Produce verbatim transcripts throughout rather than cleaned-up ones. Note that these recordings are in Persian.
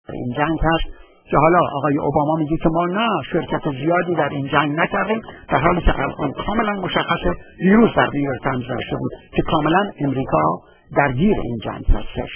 این جنگ هست که حالا آقای اوباما میگه که ما نه شرکت زیادی در این جنگ نکردیم، در حالی که الان کاملا مشخصه. دیروز در نیویورک تایمز نوشته بود که کاملا امریکا درگیر این جنگ هستش.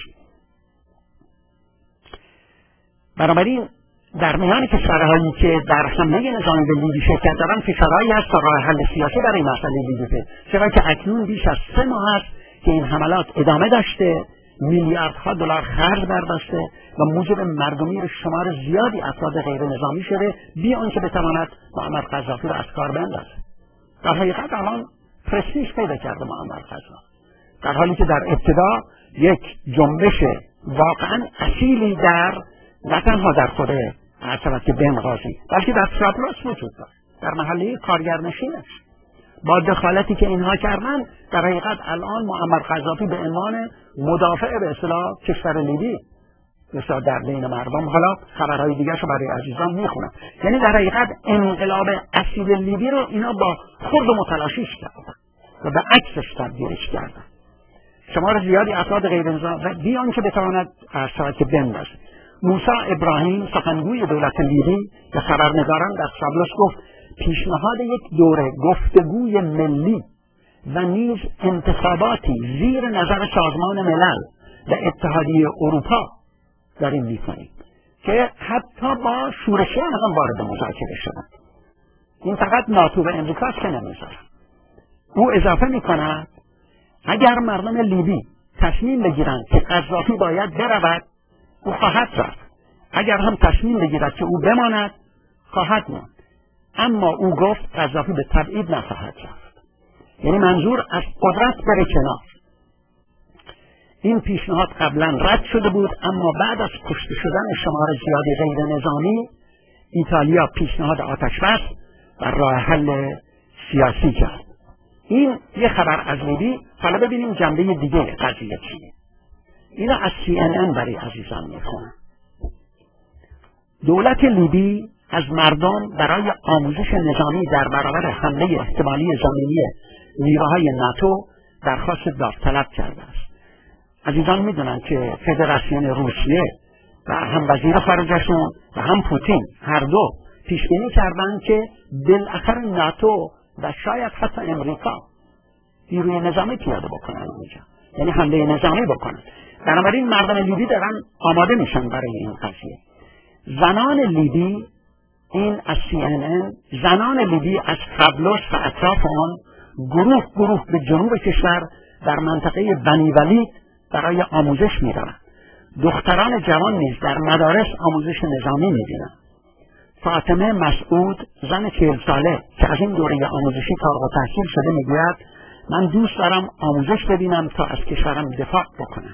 بنابراین در میان کشورهایی که در حمله نظامی به لیبی شرکت دارن فشارهایی هست تا راه حل سیاسی برای مسئله لیبی، چرا که اکنون بیش از سه ماه است که این حملات ادامه داشته، میلیاردها دلار خرج برداشته و موجب مردمی شمار زیادی افراد غیر نظامی شده بی آنکه بتواند معمر قذافی را از کار بندازد. در حقیقت الان پرستیژ پیدا کرده معمر قذافی، در حالی که در ابتدا یک جنبش واقعا اصیلی در نه تنها در خود عرصبت که بنغازی بلکه در طرابلس وجود داشت، در محله کارگرنشینش. با دخالتی که اینها کردن در حقیقت الان معمر قذافی به عنوان مدافع به اصطلاح کشور لیبی مثلا در بین مردم، حالا خبرهای دیگه شو برای عزیزان میخونم، یعنی در حقیقت انقلاب اصیل لیبی رو اینا با خرد و متلاشیش کردن و به عکسش تبدیلش کردن. شمار زیادی افراد غیر نظامی بی آنکه بتواند عرصبت که بندازه. موسی ابراهیم سخنگوی دولت لیبی به خبرنگاران در طرابلس گفت پیشنهاد یک دوره گفتگوی ملی و نیز انتخاباتی زیر نظر سازمان ملل و اتحادیه اروپا داریم میکنیم که حتی با شورشیان هم وارد مذاکره شدن. این فقط ناتو و امریکاست که نمیذارن. او اضافه میکند اگر مردم لیبی تصمیم بگیرند که قذافی باید برود، او خواهد رفت. اگر هم تصمیم بگیرد که او بماند، خواهد ماند. اما او گفت قذافی به تبعید نخواهد رفت. یعنی منظور از قدرت بره کنار. این پیشنهاد قبلا رد شده بود، اما بعد از کشته شدن شمار زیادی غیر نظامی ایتالیا پیشنهاد آتشبس و راه حل سیاسی کرد. این یه خبر از لیبی. حالا ببینیم جنبه دیگه قضیه چیه. اینا از سی ان ان برای عزیزان میخونم. دولت لیبی از مردم برای آموزش نظامی در برابر حمله احتمالی زمینی نیروهای ناتو درخواست داوطلب کرده است. عزیزان میدونن که فدراسیون روسیه و هم وزیر خارجشون و هم پوتین هر دو پیش بینی کردن که بالاخره ناتو و شاید حتی امریکا نیروی نظامی پیاده بکنن اونجا، یعنی حمله نظامی بکنن. بنابراین مردم لیبی دارن آماده میشن برای این قضیه. زنان لیبی، این از سی ان ان، زنان لیبی از طرابلس و اطراف آن گروه گروه به جنوب کشور در منطقه بنی ولید برای آموزش می‌روند. دختران جوان نیز در مدارس آموزش نظامی می‌بینند. فاطمه مسعود، زن چهل ساله که از این دوره آموزشی فارغ التحصیل شده، میگوید من دوست دارم آموزش ببینم تا از کشورم دفاع بکنم.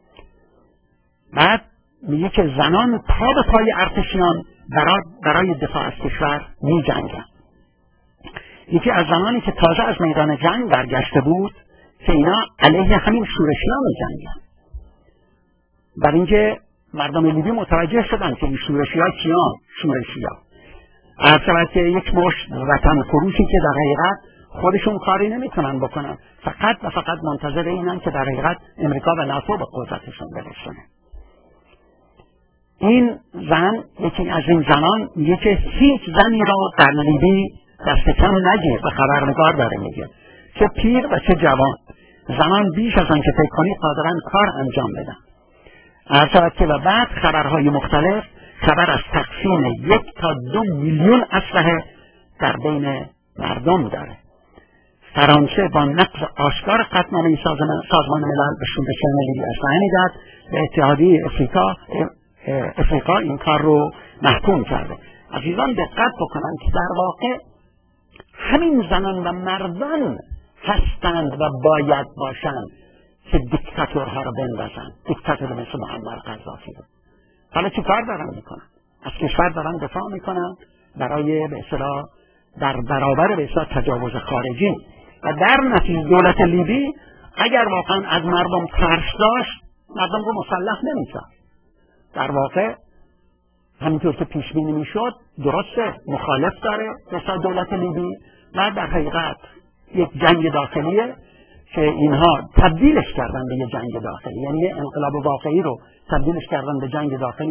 بعد میگه که زنان پا به پای ارتشیان برای, برای دفاع از کشور می جنگن. یکی از زنانی که تازه از میدان جنگ برگشته بود که اینا علیه همین شورشیان می جنگن. بر اینکه مردم لیبی متوجه شدن که این شورشیان کیان؟ شورشیان از شود که یک مشت وطن فروشی که در حقیقت خودشون کاری نمیتونن بکنن، فقط و فقط منتظر اینن که در حقیقت امریکا و ناتو به قدرتشون برسونه. این زن، یکی از این زنان، میگه که هیچ زنی را در لیبی دست کم نگیر، به خبرنگار داره میگه، چه پیر و چه جوان. زنان بیش از آن که فکر کنید قادرن کار انجام بدن. عرض که و بعد خبرهای مختلف خبر از تقسیم یک تا دو میلیون اسلحه در بین مردم داره. فرانسه با نقض آشکار قطعنامه سازمان ملل به شورشیان لیبی اسلحه میداد و اتحادیه افریقا افریقا این کار رو محکوم کرده. عزیزان دقت بکنن که در واقع همین زنان و مردان هستند و باید باشند که دیکتاتورها رو بندازن، دیکتاتور مثل معمر قذافی رو. حالا چی کار دارن میکنن؟ از کشور دارن دفاع میکنن برای به اصطلاح در برابر به اصطلاح تجاوز خارجی، و در نتیجه دولت لیبی اگر واقعا از مردم ترس داشت مردم رو مسلح نمیکرد. در واقع همینطور که پیش بینی میشد درسته مخالف داره مثلا دولت لیبی، و در حقیقت یک جنگ داخلیه که اینها تبدیلش کردن به یک جنگ داخلی، یعنی انقلاب واقعی رو تبدیلش کردن به جنگ داخلی.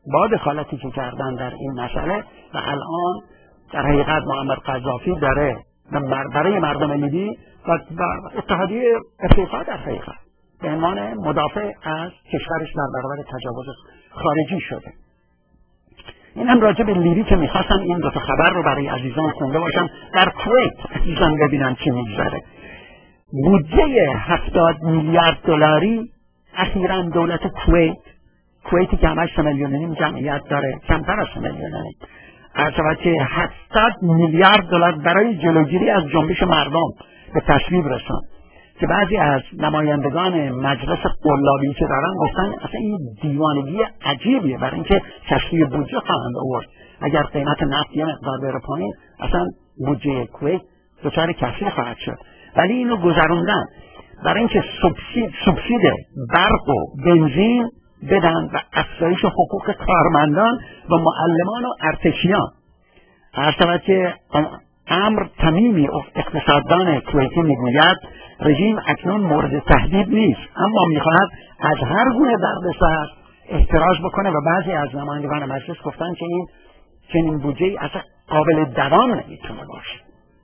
با دخالتی که کردن در این مسئله و الان در حقیقت محمد قذافی داره برای مردم لیبی و اتحادیه افریقا در حقیقت به عنوان مدافع از کشورش در برابر تجاوز خارجی شده. این هم راجع به لیبی که میخواستم این دو تا خبر رو برای عزیزان خونده باشم. در کویت عزیزان ببینن چی میگذره. بودجه هفتاد میلیارد دلاری اخیراً دولت کویت کویتی که همش سه میلیون و نیم جمعیت داره، کمتر از سه میلیون و نیم، عرض که هفتاد میلیارد دلار برای جلوگیری از جنبش مردم به تصویب رساند که بعضی از نمایندگان مجلس قلابی که دارن گفتن اصلا این دیوانگی عجیبیه، برای اینکه کشتی بودجه خواهند آورد. اگر قیمت نفت یه مقدار بره پایین اصلا بودجه کویت دچار کسری خواهد شد. ولی اینو گذروندن برای اینکه سوبسید سوبسید برق و بنزین بدن و افزایش حقوق کارمندان و معلمان و ارتشیان. عرض که امر تمیمی اقتصاددان کویتی میگوید رژیم اکنون مورد تهدید نیست، اما میخواهد از هر گونه دردسر احتراز بکنه و بعضی از نمایندگان مجلس گفتن که این چنین بودجه‌ای اصلا قابل دوام نمیتونه باشه.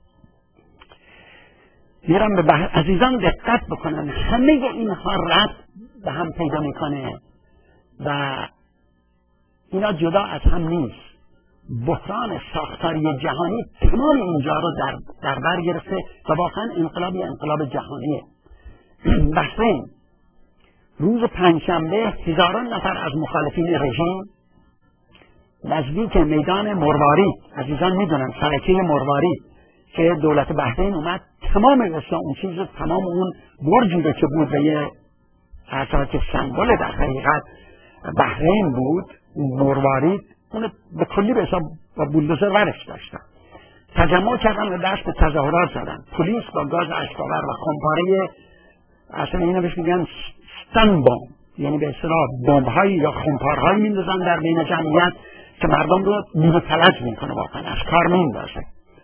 میرم به بح... عزیزان دقت بکنن، همه اینها ربط به هم پیدا میکنه و اینا جدا از هم نیست. بحران ساختاری جهانی تمام اینجا رو در, در بر گرفته و واقعا انقلابی انقلاب جهانیه. بحرین روز پنجشنبه هزاران نفر از مخالفین رژیم نزدیک میدان مروارید، عزیزان میدونن سرکه مروارید که دولت بحرین اومد تمام اصلا اون چیز، تمام اون برجی رو که بود و یه اثرات که سمبل در حقیقت بحرین بود، مروارید، اون به کلی به حساب با بولدوزر ورش داشتن، تجمع کردن و دست به تظاهرات زدن. پلیس با گاز اشک‌آور و خمپاره، اصلا اینو بهش میگن استن بمب، یعنی به اصطلاح بمب‌هایی یا خمپارهایی میندازن در بین جمعیت که مردم رو نیمه فلج میکنه، واقعا از کار میندازه.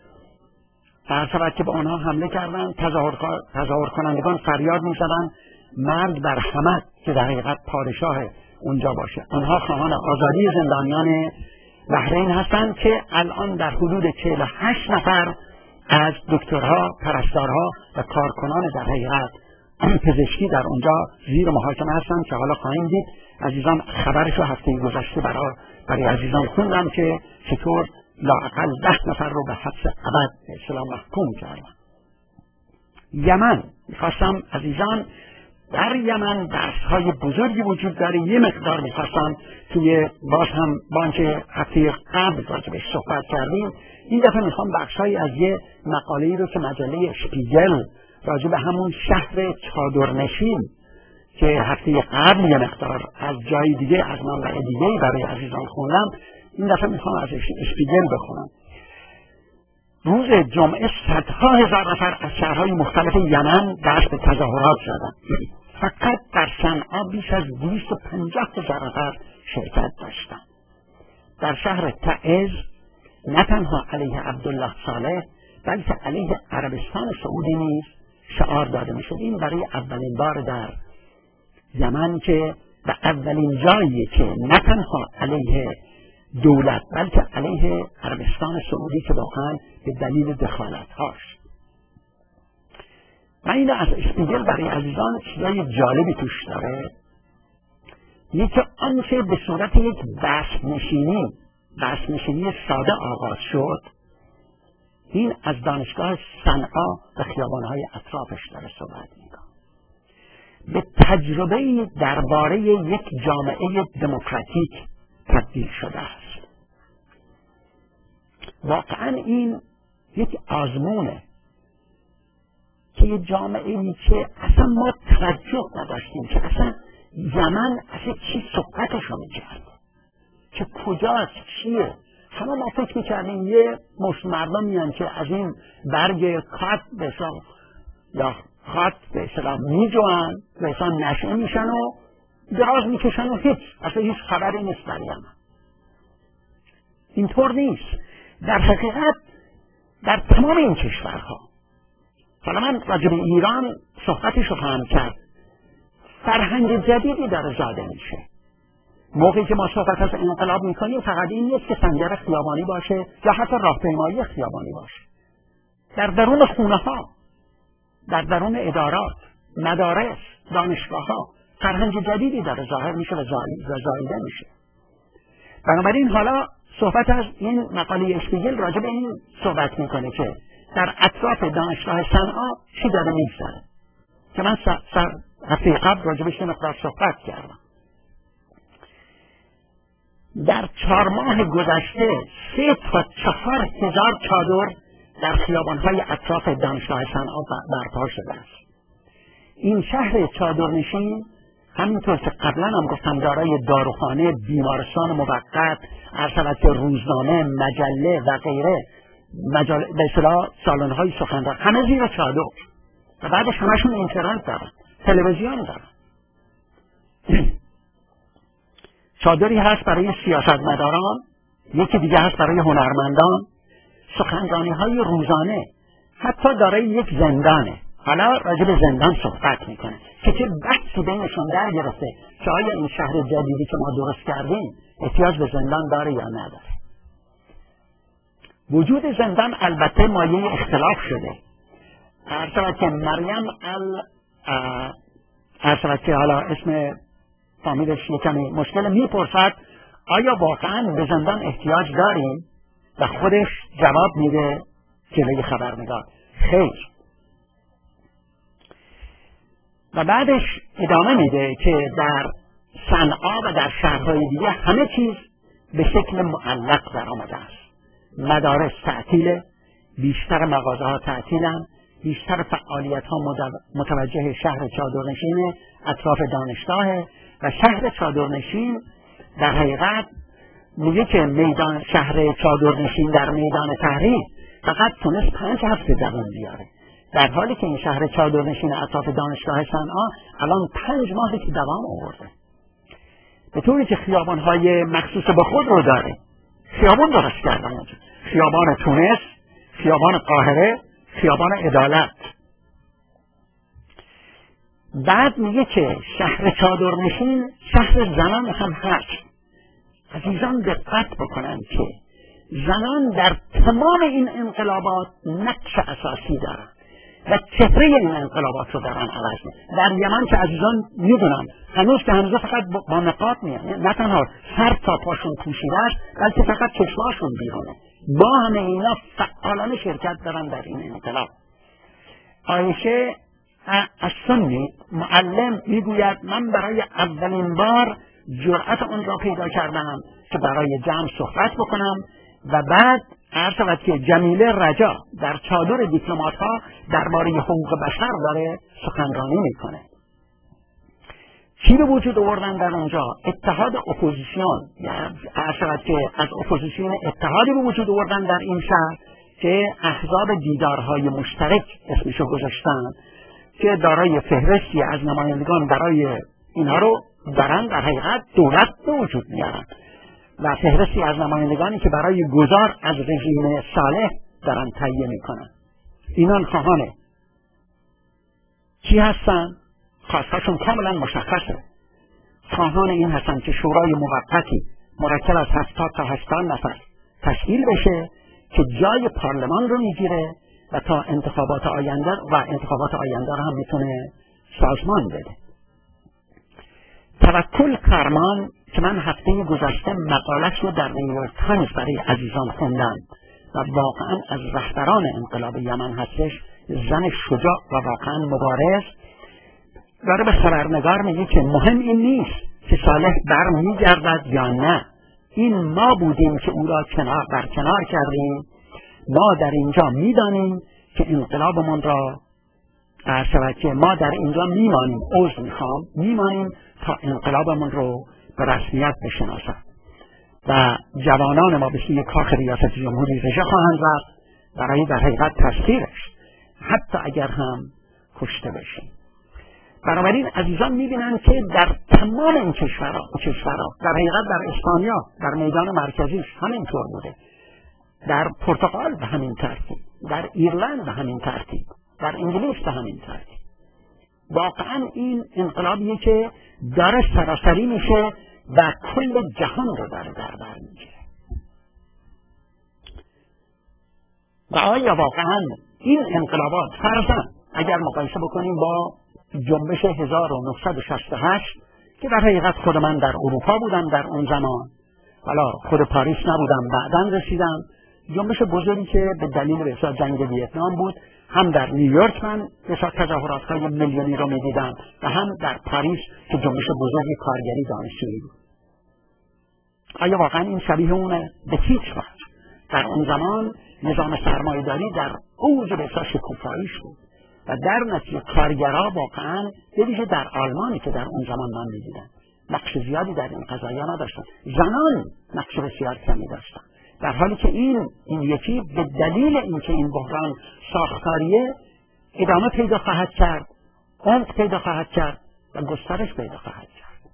در صورت که به آنها حمله کردن، تظاهر تظاهر کنندگان فریاد میزدن مرگ بر حمد که در حقیقت پادشاه اونجا باشه. آنها خواهان آزادی زندانیان بحرین هستند که الان در حدود چهل و هشت نفر از دکترها، پرستارها و کارکنان در حقیقت پزشکی در اونجا زیر محاکمه هستند که حالا خواهیم دید. عزیزان خبرشو هفته گذشته برای برای عزیزان خوندم که چطور لااقل ده نفر رو به حبس ابد به اصطلاح محکوم کردن. یمن، میخواستم عزیزان در یمن درس‌های بزرگی وجود داره. یه مقدار میخواستم توی باز هم بانک هفته قبل راجبش صحبت کردیم، این دفعه میخوام بخشایی از یه مقاله‌ای رو که مجله شپیگل راجب همون شهر چادرنشین که هفته قبل یه مقدار از جای دیگه از منبع دیگه برای عزیزان خوندم، این دفعه میخوام از شپیگل بخونم. روز جمعه صدها هزار نفر از شهرهای مختلف یمن دست به تظاهرات زدند. فقط در صنعا بیش از دویست و پنجاه هزار نفر شرکت داشتند. در شهر تعز نه تنها علیه عبدالله صالح بلکه علیه عربستان سعودی نیز شعار داده میشد. این برای اولین بار در یمن که و اولین جایی که نه تنها علیه دولت بلکه علیه عربستان سعودی که واقعا به دلیل دخالت هاش. و این از اشپیگل برای عزیزان چیزای جالبی توش داره. یکی آنچه به صورت یک بحث نشینی بحث نشینی ساده آغاز شد، این از دانشگاه صنعا و خیابانهای اطرافش داره صحبت میکنه. به تجربه درباره یک جامعه دموکراتیک تبدیل شده است. واقعا این یک آزمونه که یه جامعه ای که اصلا ما توجه نداشتیم که اصلا یمن اصلا چی صحبتشو میکرد، که کجاست، چیه. همه ما فکر میکردیم یه مشت مردم میان که از این برگ کات به اصلا یا خط به اصطلاح میجوان به اصلا نشعه میشن و دراز میکشن و هیچ اصلا هیچ خبری نیست در یمن. اینطور نیست. در حقیقت در تمام این کشورها، حالا من راجع به ایران صحبتشو خواهم کرد، فرهنگ جدیدی داره زاده میشه. موقعی که ما صحبت از انقلاب میکنیم فقط این نیست که سنگر خیابانی باشه یا حتی راهپیمایی خیابانی باشه. در درون خونه ها، در درون ادارات، مدارس، دانشگاه ها فرهنگ جدیدی داره ظاهر میشه و زاییده میشه. بنابراین حالا صحبت از این مقاله اشپیگل راجع به این صحبت میکنه که در اطراف دانشگاه صنعا چی داره میگذره که من سر هفته قبل راجع بهش مقدار صحبت کردم. در چهار ماه گذشته سه تا چهار هزار چادر در خیابانهای اطراف دانشگاه صنعا برپا شده است. این شهر چادرنشین همینطور که قبلا هم گفتم دارای داروخانه، بیمارستان موقت، ارسلت روزنامه، مجله و غیره، مجله به اصطلاح سالن‌های سخنرانی، همه زیر چادر و بعدش همشون اینترنت دارن، تلویزیون دارن. چادری هست برای سیاستمداران، یکی دیگه هست برای هنرمندان، سخنرانی‌های روزانه، حتی دارای یک زندانه. حالا راجع به زندان صحبت میکنه که چه بحثی بینشون در گرفته که آیا این شهر جدیدی که ما درست کردیم احتیاج به زندان داره یا نداره. وجود زندان البته مایه اختلاف شده. ارسلت که مریم ال ارسلت که حالا اسم فامیلش یکمی مشکل میپرسد آیا واقعا به زندان احتیاج داریم و خودش جواب میده جلوی خبرنگار خیر. و بعدش ادامه میده که در صنعا و در شهرهای دیگه همه چیز به شکل معلق در آمده است. مدارس تعطیله، بیشتر مغازه ها تعطیلن، بیشتر فعالیت ها متوجه شهر چادرنشین اطراف دانشگاه و شهر چادرنشین در حقیقت میگه که میدان شهر چادرنشین در میدان تحریر فقط تونست پنج هفته دوام بیاره، در حالی که این شهر چادرنشین اطراف دانشگاه صنعا الان پنج ماهی که دوام آورده، به طوری که خیابان‌های مخصوص به خود رو داره. خیابان درست کردن اونجا، خیابان تونس، خیابان قاهره، خیابان عدالت. بعد میگه که شهر چادرنشین شهر زنان هم هست. عزیزان دقت بکنن که زنان در تمام این انقلابات نقش اساسی دارن و چهره این انقلابات رو دارن عوض میکنن. در یمن که عزیزان میدونن هنوز که هنوز فقط با نقاب میان، نه تنها سر تا پاشون پوشیده است بلکه فقط چشماشون بیرونه. با همه اینا فعالانه شرکت دارن در این انقلاب. عایشه از سنی معلم میگوید من برای اولین بار جرأت اون را پیدا کردم که برای جمع صحبت بکنم و بعد عرض شود که جمیله رجا در چادر دیپلمات ها درباره حقوق بشر داره سخنرانی میکنه. چی به وجود آوردن در اونجا؟ اتحاد اپوزیسیون، یعنی عرض شود که از اپوزیسیون اتحادی به وجود آوردن در این شهر که احزاب دیدارهای مشترک اسمشو گذاشتن که دارای فهرستی از نمایندگان برای اینها رو دارن در حقیقت دولت به وجود میارن و فهرستی از نمایندگانی که برای گذار از رژیم صالح دارن تهیه میکنن. اینان خواهانه کی هستن؟ خواستاشون کاملا مشخصه. خواهان این هستن که شورای موقتی مرکب از هفتاد تا هشتاد نفر تشکیل بشه که جای پارلمان رو میگیره و تا انتخابات آینده و انتخابات آینده رو هم میتونه سازمان بده. توکل کرمان که من هفته گذشته مقالش رو در نیویورک تایمز برای عزیزان خوندم و واقعا از رهبران انقلاب یمن هستش، زن شجاع و واقعا مبارز، داره به خبرنگار میگه که مهم این نیست که صالح بر میگردد یا نه، این ما بودیم که او را کنار بر کنار کردیم. ما در اینجا میدانیم که انقلابمون را عرض که ما در اینجا میمانیم، عذر میخوام، میمانیم تا انقلابمون رو به رسمیت بشناسد و جوانان ما به سوی کاخ ریاست جمهوری رژه خواهند رفت برای در حقیقت تسخیرش، حتی اگر هم کشته بشیم. بنابراین عزیزان میبینن که در تمام این کشورها کشورها در حقیقت در اسپانیا در میدان مرکزیش همینطور بوده، در پرتغال به همین ترتیب، در ایرلند به همین ترتیب، در انگلیس به همین ترتیب. واقعا این انقلابیه که داره سراسری میشه و کل جهان رو در در بر میگیره. و آیا واقعا این انقلابات فرضاً اگر مقایسه بکنیم با جنبش هزار و نهصد و شصت و هشت که در حقیقت خود من در اروپا بودم در اون زمان، حالا خود پاریس نبودم، بعداً رسیدم، جنبش بزرگی که به دلیل بسیار جنگ ویتنام بود، هم در نیویورک من بسیار تظاهرات‌های میلیونی رو می‌دیدم و هم در پاریس که جنبش بزرگی کارگری دانشجویی بود. آیا واقعا این شبیه اونه؟ به هیچ وجه. در اون زمان نظام سرمایه‌داری در اوج بسیار شکوفاییش بود و در نتیجه کارگرها واقعا به ویژه در آلمانی که در اون زمان من می‌دیدم نقش زیادی در این قضایا نداشتن، زنان نقش بسیار کمی داشتن، در حالی که این این یکی به دلیل اینکه این بحران ساختاریه ادامه پیدا خواهد کرد، عمق پیدا خواهد کرد و گسترش پیدا خواهد کرد.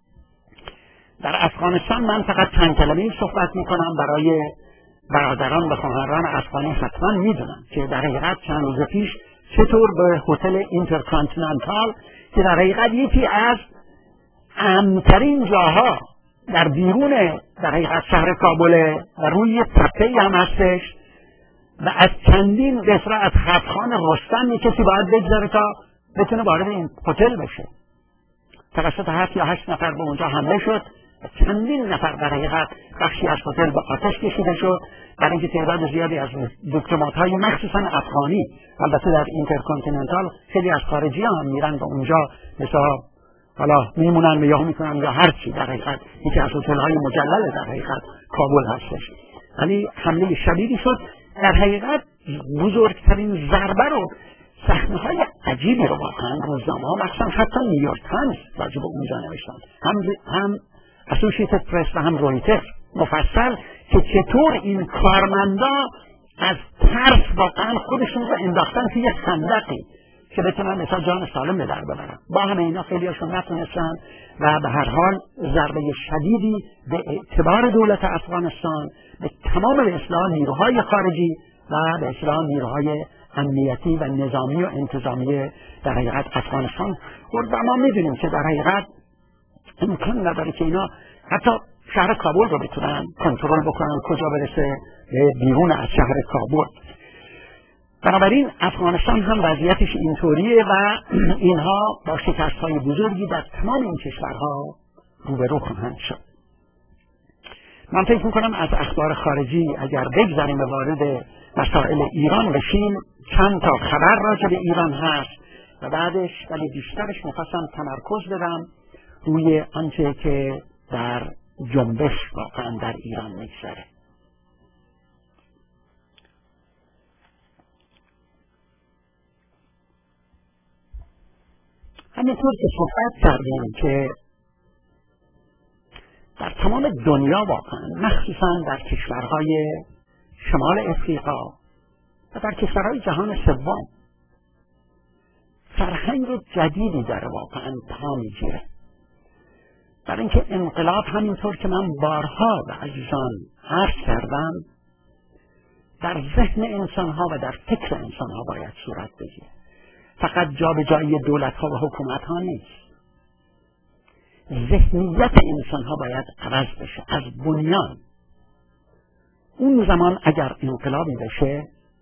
در افغانستان من فقط چند کلمه‌ای صحبت می‌کنم برای برادران و خواهران افغانی حتما می‌دونن که در حقیقت چند روز پیش چطور به هتل اینترکانتیننتال که در حقیقت یکی از امن‌ترین جاها در بیرون در حقیقت شهر کابل و روی تپه‌ای هم هستش و از چندین قطعه از خطخان رستم کسی باید بگذاره تا بتونه وارد این هتل بشه. توسط هفت یا هشت نفر به اونجا حمله شد و چندین نفر در حقیقت بخشی از هتل به آتش کشیده شد، برای اینکه تعداد زیادی از دیپلمات‌های مخصوصا افغانی، البته در اینترکانتیننتال خیلی از خارجی‌ها هم میرن به اونجا، مثلا حالا میمونن و یا میکنن یا هر چی، در حقیقت یکی از هتل‌های مجلل در حقیقت کابل هستش. ولی حمله شدیدی شد، در حقیقت بزرگترین ضربه رو، صحنه‌های عجیبی رو واقعا روزنامه‌ها مخصوصا حتی نیویورک تایمز راجع به اونجا نوشتن، هم هم اسوسییتد پرس و هم رویترز مفصل، که چطور این کارمندا از ترس واقعا خودشون رو انداختن توی خندقی که بتونن مثلا جان سالم به در ببرن. با همه اینا خیلی هاشون نتونستن و به هر حال ضربه شدیدی به اعتبار دولت افغانستان، به تمام به اصطلاح نیروهای خارجی و به اصطلاح نیروهای امنیتی و نظامی و انتظامی در حقیقت افغانستان خورد. و ما میدونیم که در حقیقت امکان نداره که اینا حتی شهر کابل رو بتونن کنترل بکنن، کجا برسه به بیرون از شهر کابل. بنابراین افغانستان هم وضعیتش اینطوریه و اینها با شکست‌های بزرگی در تمام این کشورها روبرو خواهند شد. من فکر میکنم از اخبار خارجی اگر بگذاریم به وارد مسائل ایران بشیم، چند تا خبر راجع به ایران هست و بعدش ولی بیشترش میخواستم تمرکز بدم روی آنچه که در جنبش واقعا در ایران میگذره. همینطور که صحبت کردیم که در تمام دنیا واقعا، مخصوصا در کشورهای شمال افریقا و در کشورهای جهان سوم، فرهنگ جدیدی داره واقعا پا میگیره. برای اینکه انقلاب همینطور که من بارها به عزیزان عرض کردم در ذهن انسانها و در فکر انسانها باید صورت بگیره، فقط جا به جایی دولت ها و حکومت ها نیست. ذهنیت انسان ها باید عوض بشه از بنیان. اون زمان اگر انقلابی بشه،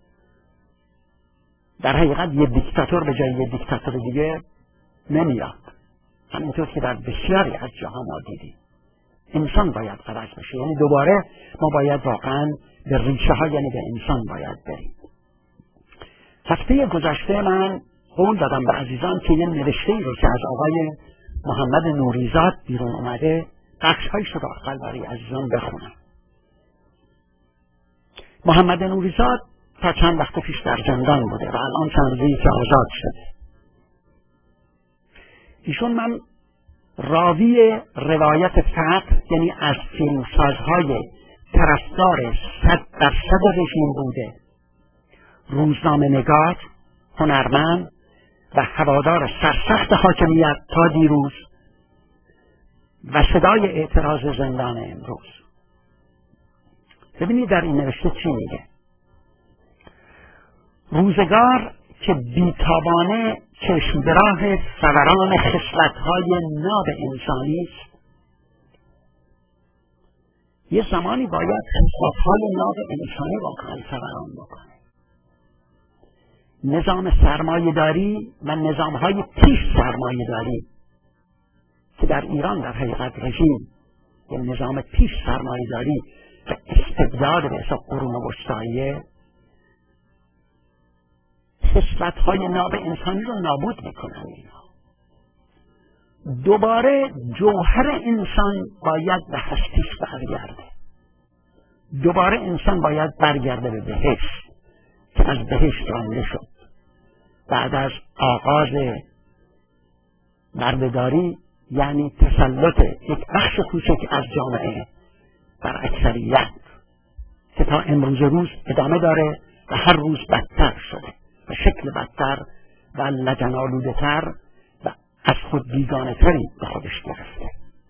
در حقیقت یه دیکتاتور به جای یه دیکتاتور دیگه نمیاد، همینطور که در بسیاری از جاها ما دیدیم. انسان باید عوض بشه، یعنی دوباره ما باید واقعا به ریشه ها، یعنی به انسان باید بریم. هفته گذشته من قول دادم به عزیزان که یه نوشته‌ای رو که از آقای محمد نوریزاد بیرون اومده، بخش‌هایش رو اول برای عزیزان بخونم. محمد نوریزاد تا چند وقت پیش در زندان بوده و الان چند روزی که آزاد شده. ایشون من راوی روایت فتح، یعنی از فیلمسازهای طرفدار صد درصد رژیم بوده، روزنامه نگار، هنرمند و هوادار سرسخت حاکمیت تا دیروز و صدای اعتراض زندان امروز. ببینید در این نوشته چی میگه. روزگار که بیتابانه چشم به راه فوران خصلت‌های ناب انسانی است، یه زمانی باید خصلت‌های ناب انسانی واقعا فراهم بکنه. نظام سرمایه‌داری و نظام‌های پیش سرمایه‌داری که در ایران در حقیقت رژیم یه نظام پیش سرمایه‌داری و استبداد به حساب قرون وسطاییه خصلت‌های ناب انسانی رو نابود میکنن. اینا دوباره جوهر انسان باید به هستیش برگرده. دوباره انسان باید برگرده به بهشت که از بهشت رانده شد بعد از آغاز بردهداری، یعنی تسلط یک بخش کوچک از جامعه بر اکثریت که تا امروز روز ادامه داره و هر روز بدتر شده و شکل بدتر و لجن‌آلوده تر و از خود بیگانه تری به خودش گرفته.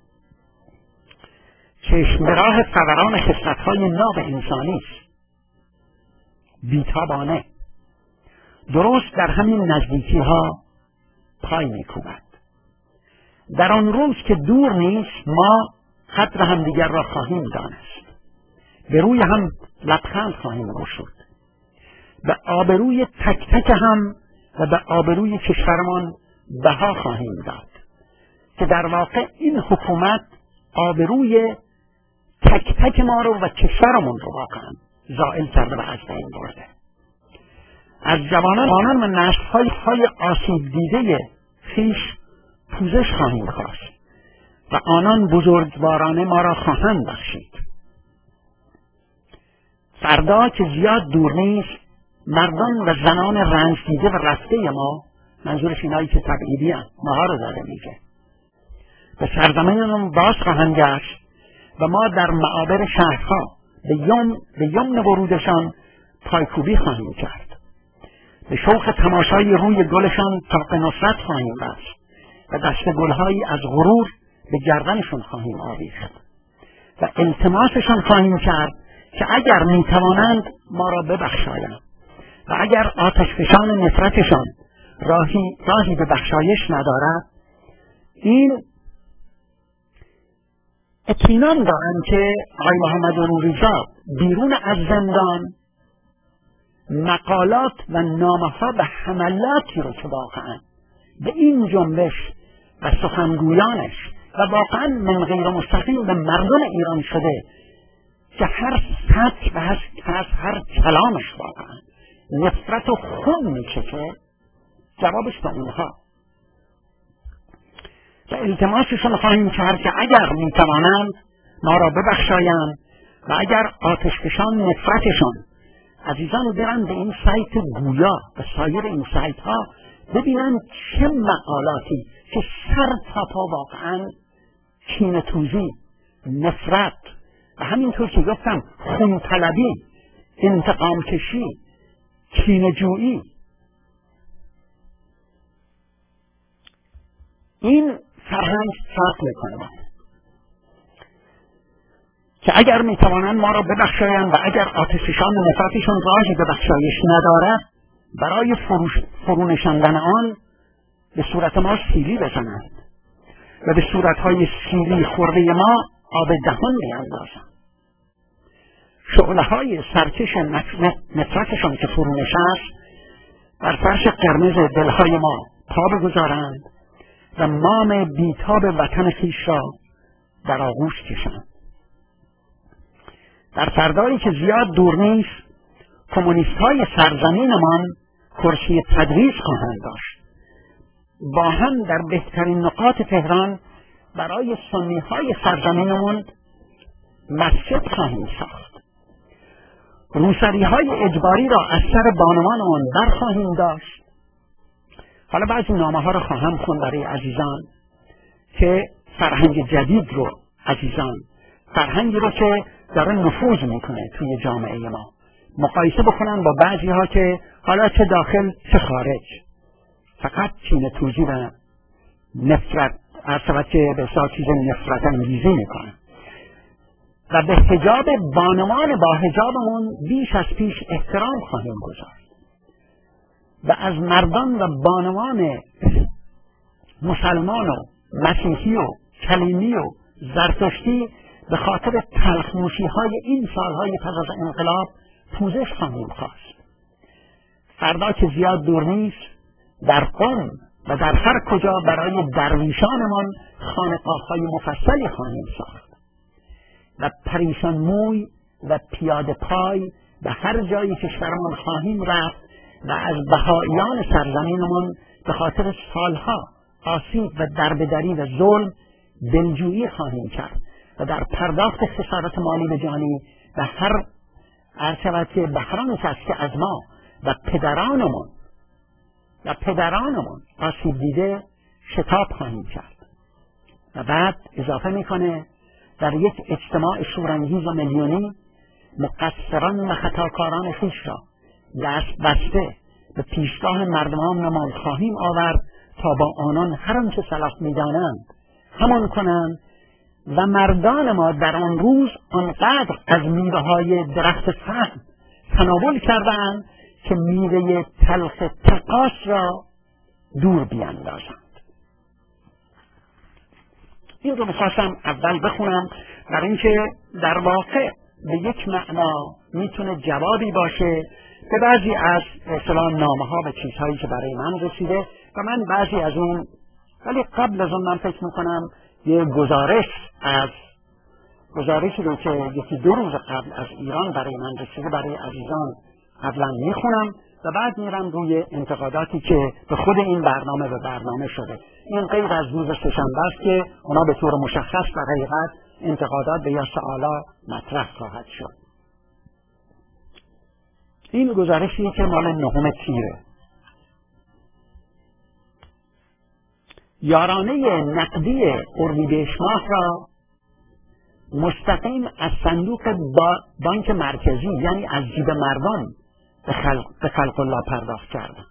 چشم به راه فوران خصلت‌های ناب انسانی است، بیتابانه، درست در همین نزدیکی ها پای می‌کوبد. در آن روز که دور نیست ما قدر همدیگر را خواهیم دانست، به روی هم لبخند خواهیم گشود، به آبروی تک تک هم و به آبروی کشورمان بها خواهیم داد که در واقع این حکومت آبروی تک تک ما رو و کشورمون رو واقعا زائل کرده و از بین برده. از جوانان و نسل‌های های آسیب دیده خویش پوزش خواهیم خواست و آنان بزرگوارانه ما را خواهند بخشید. فردا که زیاد دور نیست مردان و زنان رنج دیده و رفته ما، منظورش اینایی که تبعیدی هم ماها رو داره میگه، به سرزمینمون باز خواهند گشت و ما در معابر شهرها به یم به یمن ورودشان پایکوبی خواهیم کرد، به شوق تماشای روی گلشان طرق نصرت خواهیم بست و دست گلهایی از غرور به گردنشون خواهیم آویخت و التماسشان خواهیم کرد که اگر میتوانند ما را ببخشایند و اگر آتشفشان نفرتشان راهی, راهی به بخشایش ندارد، این اطمینان دارند که آقای محمد نوری‌زاد بیرون از زندان مقالات و نامه‌ها به حملاتی رو که واقعا به این جنبش و سخنگویانش و واقعا من غیر مستقیم به مردم ایران شده که هر سطح و هر, هر کلامش واقعا نفرت و خون میچکه، جوابش به اونها و التماسشون خواهیم کرد که اگر میتوانند ما را ببخشایند و اگر آتشفشان نفرتشان عزیزان برن به این سایت گویا و سایر این سایت ها ببینن چه مقالاتی که سر تا پا واقعا کینه‌توزی، نفرت و همینطور که گفتم خونطلبی، انتقام کشی، کینه‌جویی، این فرهنگ فرق میکنه که اگر میتوانند ما را ببخشایند و اگر آتشفشان نفرتشان راهی به بخشایش ندارد برای فرونشاندن آن به صورت ما سیلی بزنند و به صورتهای سیلی خورده ما آب دهان میاندازند. شعله های سرکش نفرتشان که فرونشست بر فرش قرمز دلهای ما پا بگذارند و مام بیتاب وطن خویش را در آغوش کشند. در فردایی که زیاد دور نیست کمونیست های سرزمینمان کرسی تدریس خواهند داشت، با هم در بهترین نقاط تهران برای سنی های سرزمینمون مسجد خواهیم ساخت، روسری های اجباری را از سر بانوانمون برخواهیم داشت. حالا بعضی نامه ها را خواهم خوند برای عزیزان که فرهنگ جدید رو، عزیزان فرهنگی رو که داره نفوذ میکنه توی جامعه ما، مقایسه بکنن با بعضی ها که حالا چه داخل چه خارج فقط کینه‌توزی و نفرت اصلا که به سا چیز نفرت انگیزی میکنن و به حجاب بانوان با حجابمون بیش از پیش احترام خواهیم گذاشت و از مردان و بانوان مسلمان و مسیحی و کلیمی و زرتشتی به خاطر تلخنوشی های این سالهای پس از انقلاب پوزش خواهیم خواست. فردا که زیاد دور نیست در قم و در هر کجا برای درویشانمان خانقاه‌های مفصلی خواهیم ساخت و پریشان موی و پیاده پای به هر جایی کشورمان خواهیم رفت و از بهائیان سرزمینمان به خاطر سالها آسیب و دربدری و ظلم دلجویی خواهیم کرد و در پرداخت خسارت مالی به جانی و هر ارتباط که بهران است که از ما و پدرانمان و پدرانمان آسیب دیده شتاب خواهیم کرد. و بعد اضافه میکنه در یک اجتماع شورانگیز و میلیونی مقصران و خطاکاران خویش را دست بسته به پیشگاه مردمانمان خواهیم آورد تا با آنان هر آنچه صلاح می‌دانند همان کنند و مردان ما در آن روز آنقدر از میوه‌های درخت فهم تناول کردند که میوه تلخ تقاص را دور بیاندازند. این رو میخواستم اول بخونم برای اینکه در واقع به یک معنا میتونه جوابی باشه به بعضی از اصطلاح نامه ها و چیزهایی که برای من رسیده و من بعضی از اون، ولی قبل از اون من فکر میکنم یه گزارش از گزارشی رو که یکی دو روز قبل از ایران برای من رسیده برای عزیزان قبلا میخونم و بعد میرم روی انتقاداتی که به خود این برنامه و برنامه شده. این غیر از روز سه‌شنبه است که اونا به طور مشخص و حقیقت انتقادات به یا سوالا مطرح خواهد شد. این گزارشی که مال نهم تیره. یارانه نقدی اردیبهشت ماه را مستقیم از صندوق با بانک مرکزی یعنی از جیب مردم به خلق, به خلق الله پرداخت کردن.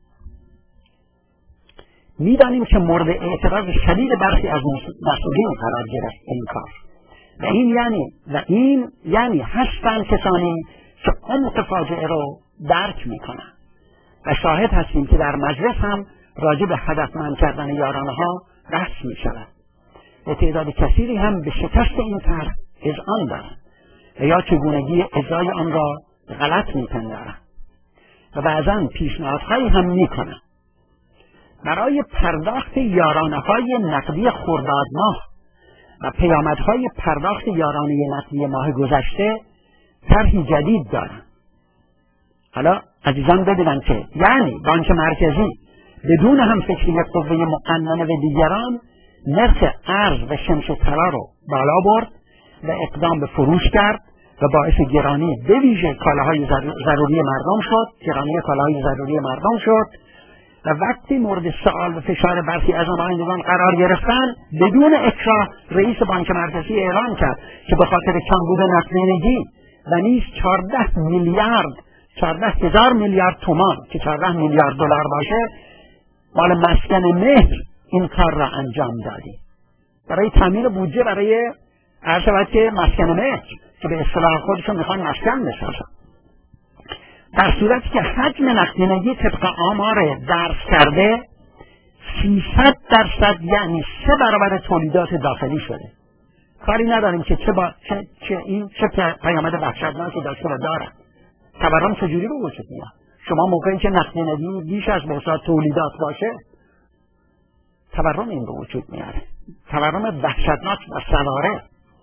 میدانیم که مورد اعتراض شدید برخی از مسئولین قرار گرفت این کار و این یعنی و این یعنی هستند کسانی که عمق فاجعه رو درک میکنن و شاهد هستیم که در مجلس هم راجع به هدفمند کردن یارانه ها بحث می شود و تعداد کثیری هم به شکست این طرح اذعان دارند و یا چگونگی اجرای آن را غلط میپندارند و بعضا پیشنهادهایی هم میکنند. برای پرداخت یارانه های نقدی خرداد ماه و پیامدهای پرداخت یارانه نقدی ماه گذشته طرحی جدید دارند. حالا عزیزان ببینند که یعنی بانک مرکزی بدون هم فکری قوه مقننه و دیگران نرخ ارز و شمش طلا رو بالا برد و اقدام به فروش کرد و باعث گرانی به ویژه کالاهای ضروری مردم شد گرانی کالاهای ضروری مردم شد و وقتی مورد سوال و فشار برخی از نمایندگان قرار گرفتن بدون اکراه رئیس بانک مرکزی اعلام کرد که به خاطر کمبود نقدینگی و نیز چهارده میلیارد چهارده هزار میلیارد تومان که چهارده میلیارد دلار باشه مال مسکن مهر این کار را انجام دادی برای تامین بودجه برای هر شود که مسکن مهر که به اصطلاح خودشون میخوان مسکن بسازن. در صورتی که حجم نقدینگی طبق آمار درس کرده سیصد درصد یعنی سه برابر تولیدات داخلی شده. کاری نداریم که چه, با چه, چه این چه پیامد وحشتناکی داشته و داره. تورم چجوری به وجود میاد؟ شما موقعی که نقدینگی بیش از بساط تولیدات باشه تورم این به وجود میاره. تورم وحشتناک و سواره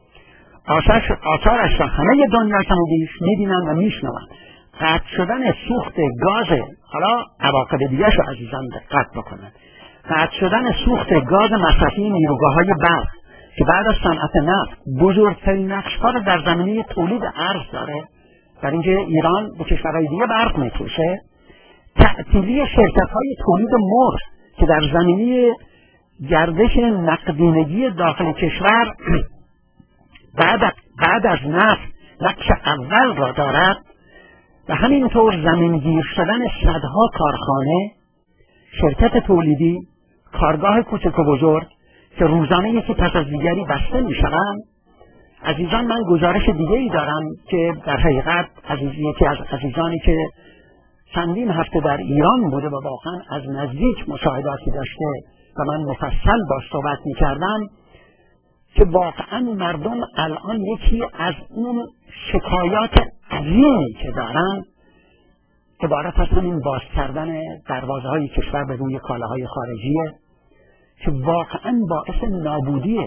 آثارش را همه دنیا کمودیش میبینن و میشنون. قطع شدن سوخت گاز، حالا عواقب دیگه شو عزیزان دقت بکنن، قطع شدن سوخت گاز مصرفی نیروگاه‌های برق که بعد از صنعت نفت بزرگترین نقش‌کار در زمینه تولید ارز داره، در اینجا ایران به کشورهای دیگه برق میفروشه، تعطیلی شرکت‌های تولید مرغ که در زمینه گردش نقدینگی داخل کشور بعد, بعد از نفت نقش اول را دارد و همینطور زمینگیر شدن صدها کارخانه، شرکت تولیدی، کارگاه کوچک و بزرگ که روزانه یکی پس از دیگری بسته می شوند. عزیزان من گزارش دیگه ای دارم که در حقیقت عزیزی یکی از عزیزانی که چندین هفته در ایران بوده و واقعا از نزدیک مشاهداتی داشته و من مفصل باش صحبت می کردم که واقعا مردم الان یکی از اون شکایات عظیمی که دارن عبارت از همین باز کردن دروازه های کشور به روی کالاهای خارجیه که واقعا باعث نابودی